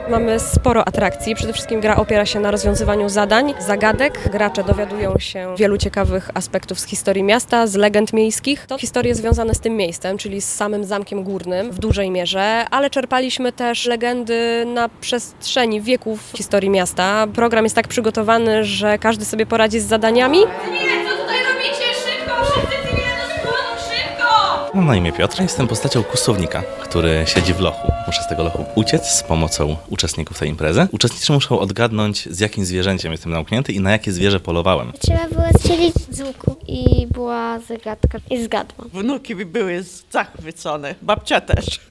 Mamy sporo atrakcji. Przede wszystkim gra opiera się na rozwiązywaniu zadań, zagadek. Gracze dowiadują się wielu ciekawych aspektów z historii miasta, z legend miejskich. To historie związane z tym miejscem, czyli z samym Zamkiem Górnym w dużej mierze, ale czerpaliśmy też legendy na przestrzeni wieków w historii miasta. Program jest tak przygotowany, że każdy sobie poradzi z zadaniami. Mam na imię Piotr, jestem postacią kustownika, który siedzi w lochu. Muszę z tego lochu uciec z pomocą uczestników tej imprezy. Uczestnicy muszą odgadnąć, z jakim zwierzęciem jestem zamknięty i na jakie zwierzę polowałem. Trzeba było strzelić z łuku i była zagadka i zgadłam. Wnuki były zachwycone, babcia też.